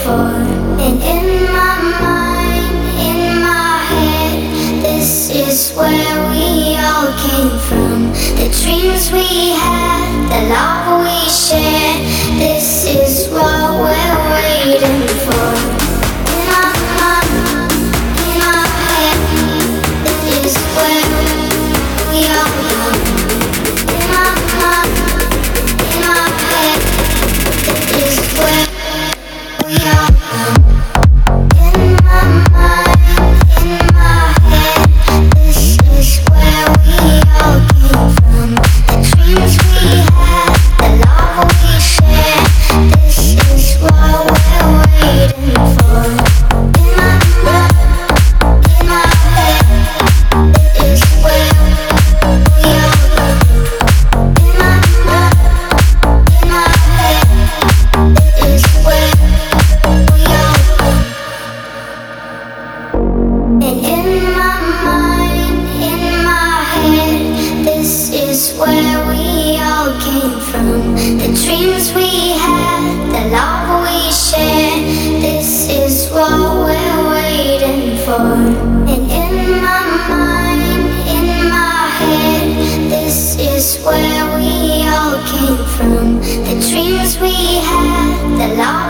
for. And in my mind, in my head, this is where we all came from. The dreams we had, the love we shared, this is what we're waiting for. In my mind, in my head, this is where we all come. In my mind, in my head, this is where we all come. In my mind, in my head, this is where we all came from. The dreams we had, the love we shared, this is what we're waiting for. In my mind, in my head, this is where we all come. In my mind, in my head, this is where we all come. And in my mind, in my head, this is where we all came from. The dreams we had, the love we shared, this is what we're waiting for. And in my mind, in my head, this is where we all came from. The dreams we had, the love